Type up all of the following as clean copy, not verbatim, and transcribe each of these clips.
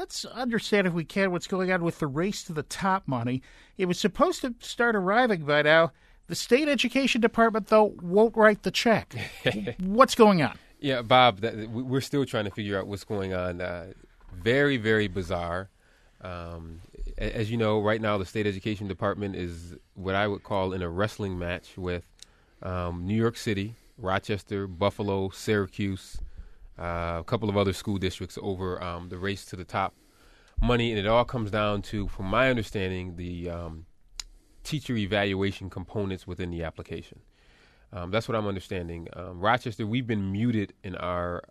let's understand, if we can, what's going on with the race to the top money. It was supposed to start arriving by now. The state education department, though, won't write the check. What's going on? Yeah, Bob, we're still trying to figure out what's going on. Very, very bizarre. As you know, right now the state education department is what I would call in a wrestling match with New York City, Rochester, Buffalo, Syracuse, a couple of other school districts over the race to the top money. And it all comes down to, from my understanding, the teacher evaluation components within the application. That's what I'm understanding. Rochester, we've been muted in our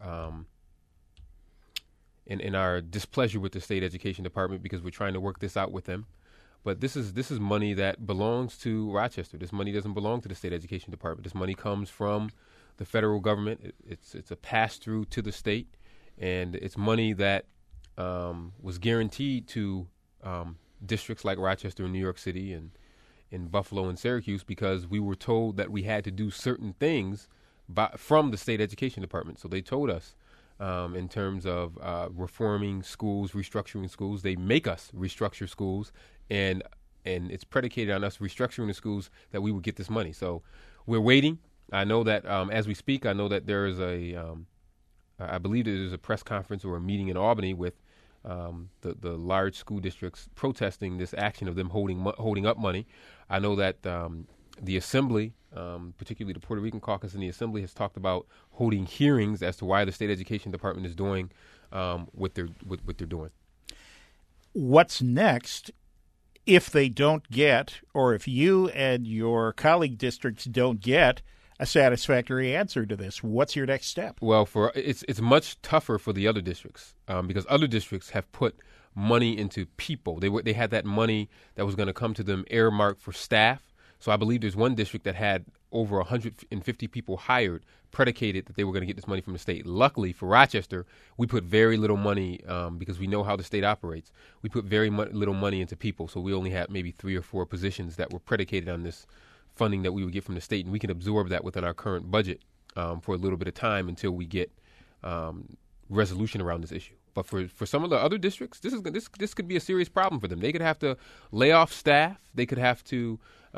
in our displeasure with the state education department because we're trying to work this out with them. But this is money that belongs to Rochester. This money doesn't belong to the state education department. This money comes from the federal government. It's a pass through to the state, and it's money that was guaranteed to districts like Rochester and New York City and in Buffalo and Syracuse because we were told that we had to do certain things from the state education department. So they told us in terms of reforming schools, restructuring schools. They make us restructure schools, and it's predicated on us restructuring the schools that we would get this money. So we're waiting. I know that as we speak, I know that there is I believe there's a press conference or a meeting in Albany with the large school districts protesting this action of them holding up money. I know that the Assembly, particularly the Puerto Rican caucus in the Assembly, has talked about holding hearings as to why the state education department is doing what they're doing. What's next if they don't get, or if you and your colleague districts don't get a satisfactory answer to this? What's your next step? Well, it's much tougher for the other districts because other districts have put money into people. They had that money that was going to come to them earmarked for staff. So I believe there's one district that had over 150 people hired, predicated that they were going to get this money from the state. Luckily for Rochester, we put very little money because we know how the state operates. We put very little money into people, so we only had maybe 3 or 4 positions that were predicated on this funding that we would get from the state, and we can absorb that within our current budget for a little bit of time until we get resolution around this issue. But for some of the other districts, this could be a serious problem for them. They could have to lay off staff. They could have to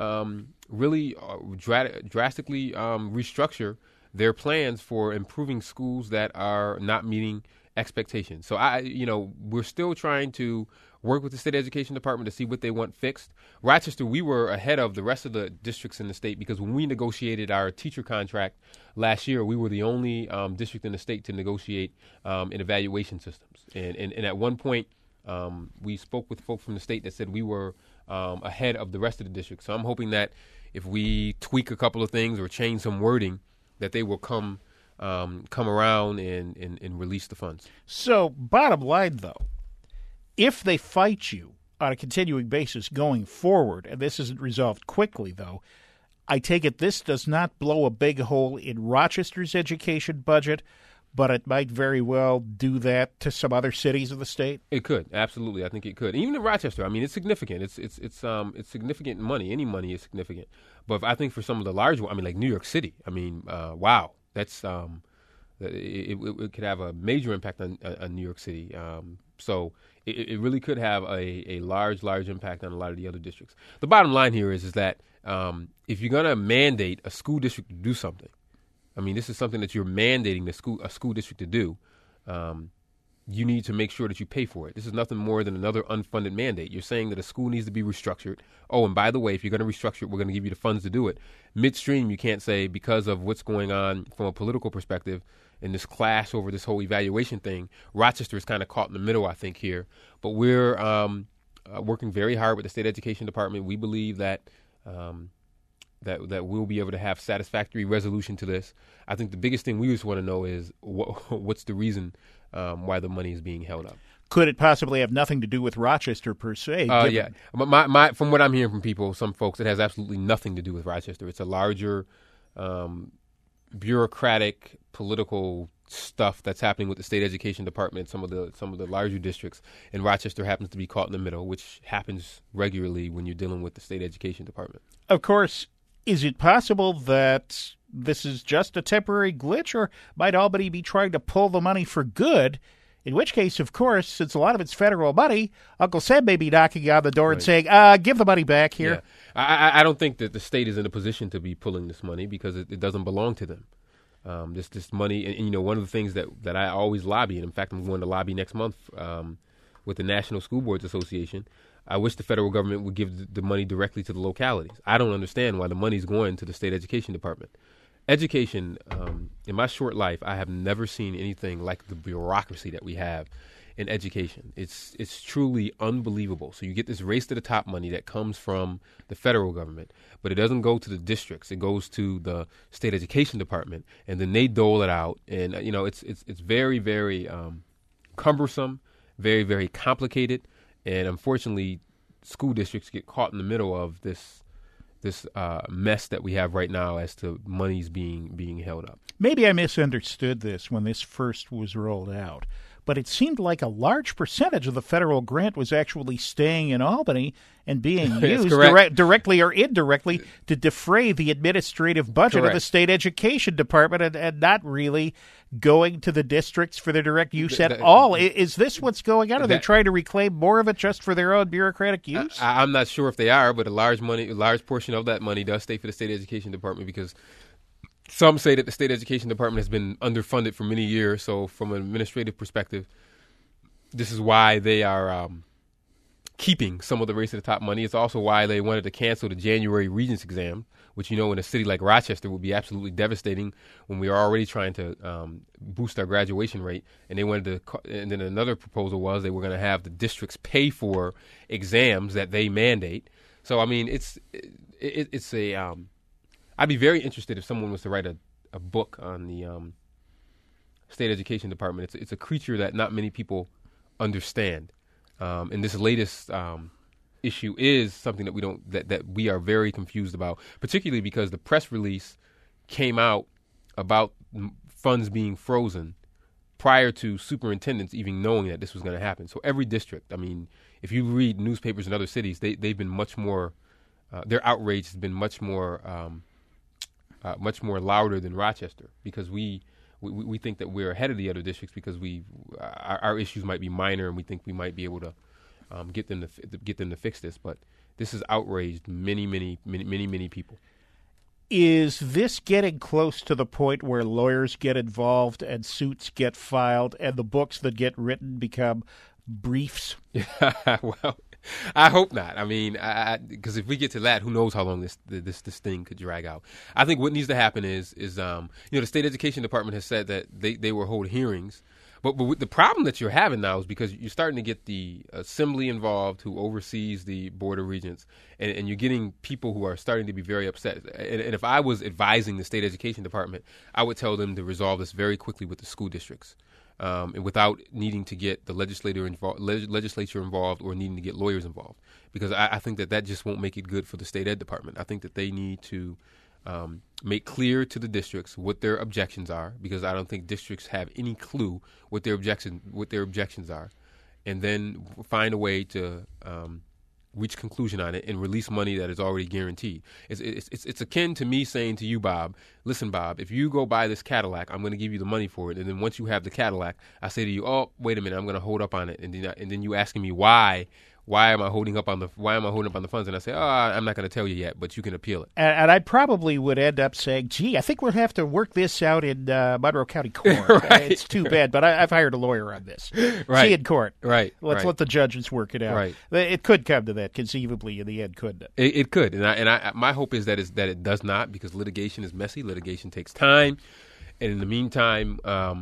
really drastically restructure their plans for improving schools that are not meeting expectations. So we're still trying to work with the state education department to see what they want fixed. Rochester, we were ahead of the rest of the districts in the state because when we negotiated our teacher contract last year, we were the only district in the state to negotiate an evaluation systems. And at one point, we spoke with folks from the state that said we were ahead of the rest of the districts. So I'm hoping that if we tweak a couple of things or change some wording, that they will come around and release the funds. So bottom line, though, if they fight you on a continuing basis going forward, and this isn't resolved quickly, though, I take it this does not blow a big hole in Rochester's education budget, but it might very well do that to some other cities of the state? It could, absolutely. I think it could. Even in Rochester, I mean, it's significant. It's significant money. Any money is significant. But I think for some of the large ones, I mean, like New York City, I mean, wow, that's it could have a major impact on New York City. So it really could have a large impact on a lot of the other districts. The bottom line here is that if you're going to mandate a school district to do something, I mean, this is something that you're mandating a school district to do. You need to make sure that you pay for it. This is nothing more than another unfunded mandate. You're saying that a school needs to be restructured. Oh, and by the way, if you're going to restructure it, we're going to give you the funds to do it. Midstream, you can't say because of what's going on from a political perspective in this clash over this whole evaluation thing, Rochester is kind of caught in the middle, I think, here. But we're working very hard with the state education department. We believe that that we'll be able to have satisfactory resolution to this. I think the biggest thing we just want to know is what's the reason why the money is being held up. Could it possibly have nothing to do with Rochester per se? Yeah. My from what I'm hearing from people, some folks, it has absolutely nothing to do with Rochester. It's a larger bureaucratic, political stuff that's happening with the state education department, some of the larger districts, and Rochester happens to be caught in the middle, which happens regularly when you're dealing with the state education department. Of course, is it possible that this is just a temporary glitch, or might Albany be trying to pull the money for good In which case, of course, since a lot of it's federal money, Uncle Sam may be knocking on the door and saying, give the money back here. Yeah. I don't think that the state is in a position to be pulling this money because it doesn't belong to them. This money, and one of the things that I always lobby, and in fact I'm going to lobby next month with the National School Boards Association, I wish the federal government would give the money directly to the localities. I don't understand why the money's going to the state education department. Education, in my short life, I have never seen anything like the bureaucracy that we have in education. It's truly unbelievable. So you get this race to the top money that comes from the federal government, but it doesn't go to the districts. It goes to the state education department, and then they dole it out. And it's very, very cumbersome, very, very complicated, and unfortunately, school districts get caught in the middle of this mess that we have right now as to monies being held up. Maybe I misunderstood this when this first was rolled out, but it seemed like a large percentage of the federal grant was actually staying in Albany and being used directly or indirectly to defray the administrative budget of the state education department and not really going to the districts for their direct use at all. Is this what's going on? Are they trying to reclaim more of it just for their own bureaucratic use? I'm not sure if they are, but a large portion of that money does stay for the state education department because some say that the state education department has been underfunded for many years. So from an administrative perspective, this is why they are keeping some of the race to the top money. It's also why they wanted to cancel the January Regents exam, which, in a city like Rochester would be absolutely devastating when we are already trying to boost our graduation rate. And they wanted to, and then another proposal was they were going to have the districts pay for exams that they mandate. So, I mean, it's a, I'd be very interested if someone was to write a book on the state education department. It's a creature that not many people understand. And this latest issue is something that we are very confused about, particularly because the press release came out about funds being frozen prior to superintendents even knowing that this was going to happen. So every district, I mean, if you read newspapers in other cities, they've been much more, their outrage has been much more louder than Rochester because we think that we're ahead of the other districts because our issues might be minor and we think we might be able to get them to fix this. But this has outraged many people. Is this getting close to the point where lawyers get involved and suits get filed and the books that get written become briefs? Well, I hope not. I mean, because if we get to that, who knows how long this thing could drag out. I think what needs to happen is the state education department has said that they will hold hearings. But the problem that you're having now is because you're starting to get the assembly involved who oversees the Board of Regents, and you're getting people who are starting to be very upset. And if I was advising the state education department, I would tell them to resolve this very quickly with the school districts. And without needing to get the legislature involved or needing to get lawyers involved. Because I think that just won't make it good for the state ed department. I think that they need to make clear to the districts what their objections are, because I don't think districts have any clue what their objections are. And then find a way to reach conclusion on it and release money that is already guaranteed. It's akin to me saying to you, Bob, listen, Bob, if you go buy this Cadillac, I'm going to give you the money for it. And then once you have the Cadillac, I say to you, oh, wait a minute, I'm going to hold up on it. And then you asking me why am I holding up on the funds? And I say, oh, I'm not going to tell you yet, but you can appeal it. And I probably would end up saying, gee, I think we'll have to work this out in Monroe County Court. Right, it's too bad, but I've hired a lawyer on this. Right. See in court. Right. Let's let the judges work it out. Right. It could come to that, conceivably, in the end, couldn't it? It could. And my hope is that it does not, because litigation is messy. Litigation takes time. And in the meantime,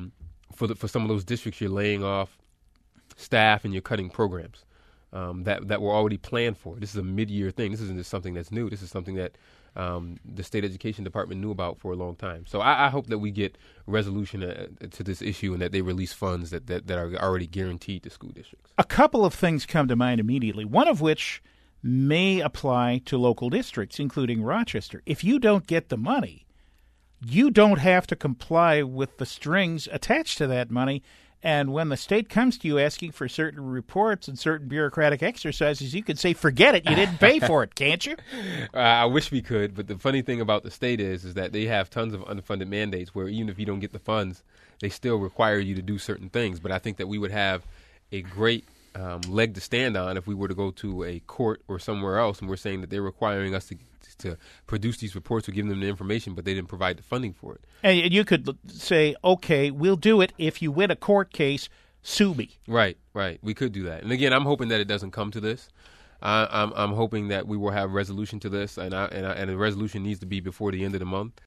for some of those districts, you're laying off staff and you're cutting programs. That were already planned for. This is a mid-year thing. This isn't just something that's new. This is something that the state education department knew about for a long time. So I hope that we get resolution to this issue and that they release funds that are already guaranteed to school districts. A couple of things come to mind immediately, one of which may apply to local districts, including Rochester. If you don't get the money, you don't have to comply with the strings attached to that money, And when the state comes to you asking for certain reports and certain bureaucratic exercises, you could say, forget it, you didn't pay for it, can't you? I wish we could, but the funny thing about the state is that they have tons of unfunded mandates where even if you don't get the funds, they still require you to do certain things. But I think that we would have a great leg to stand on if we were to go to a court or somewhere else and we're saying that they're requiring us to produce these reports or give them the information, but they didn't provide the funding for it. And you could say, okay, we'll do it if you win a court case, sue me. Right. We could do that. And again, I'm hoping that it doesn't come to this. I'm hoping that we will have resolution to this, and the resolution needs to be before the end of the month.